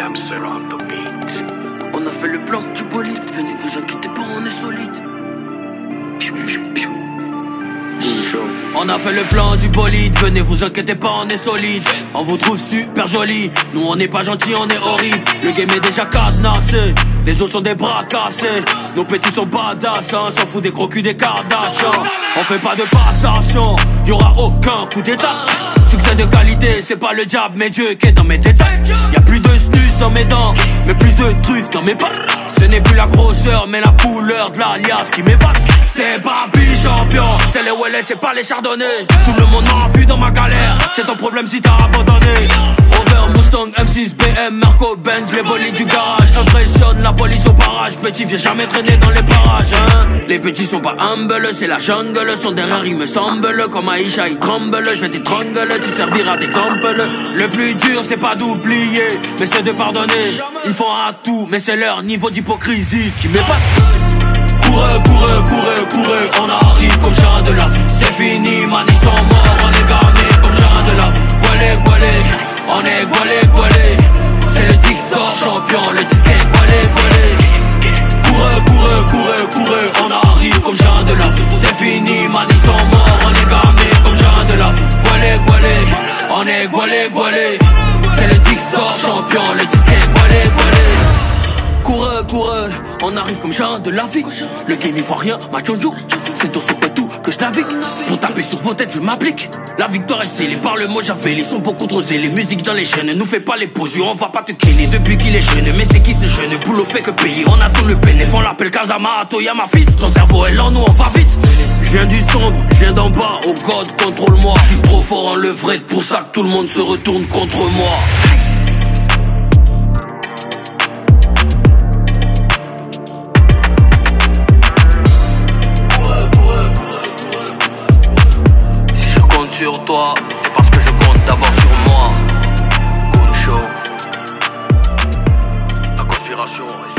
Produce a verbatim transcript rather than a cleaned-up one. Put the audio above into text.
Ramsey on the beat. On a fait le plan du bolide, venez vous inquiétez pas, on est solide. Piou, piou, piou. On a fait le plan du bolide, venez vous inquiétez pas, on est solide. On vous trouve super joli, nous on n'est pas gentils, on est horrible. Le game est déjà cadenassé, les autres sont des bras cassés. Nos petits sont badass, hein, s'en fout des gros culs des Kardashians. On fait pas de passation, y'aura aucun coup d'état. Succès de qualité, c'est pas le diable, mais Dieu qui est dans mes détails. Y'a plus de snus dans mes dents, mais plus de trucs dans mes pattes. Ce n'est plus la grosseur, mais la couleur de l'alias qui m'épasse. C'est Barbie champion, c'est les Wellets, c'est pas les Chardonnays. Tout le monde m'a vu dans ma galère, c'est ton problème si t'as abandonné. Rover, Mustang, M six, B M, Merco, Benz, les bolides du garage. Impressionne la police au barrage, petit viens jamais traîner dans les parages, hein. Les petits sont pas humble, c'est la jungle, sont derrière il me semble. Comme Aïcha il tremble, je vais t'étrangler, tu serviras d'exemple. Le plus dur c'est pas d'oublier, mais c'est de pardonner. Ils font à tout, mais c'est leur niveau d'hypocrisie qui m'épate. Courez, courez, courez, courez, on arrive comme chien de la vie. C'est fini, man, ils sont morts, on est gamés comme chien de la vie. Gualé, gualé, on est gualé, gualé. C'est le Dixtor champion, le disque est gualé, gualé. Courez, courez, courez, courez, on arrive comme chien de la vie. C'est fini, man, ils sont morts, on est gamés comme chien de la vie. Gualé, gualé, on est gualé, gualé. C'est le Dixtor champion, le disque est gualé, gualé. Coureux, coureux, on arrive comme chien de la vie. Le game il voit rien, ma tchonjou. C'est au tout que je navigue. Pour taper sur vos têtes je m'applique. La victoire est scellée par le mot j'avais. Ils sont beaucoup trop zélés, musique dans les chaînes. Nous fais pas les poses, on va pas te cleaner depuis qu'il est jeune. Mais c'est qui ce jeune, boulot fait que payer. On a tout le bénéfice, on l'appelle Kazama, Atoya ma fils. Ton cerveau est lent, nous on va vite. Je viens du sombre, je viens d'en bas. Oh God, contrôle-moi. Je suis trop fort en levrette, pour ça que tout le monde se retourne contre moi. Sur toi, c'est parce que je compte d'abord sur moi. Goon Show. La conspiration est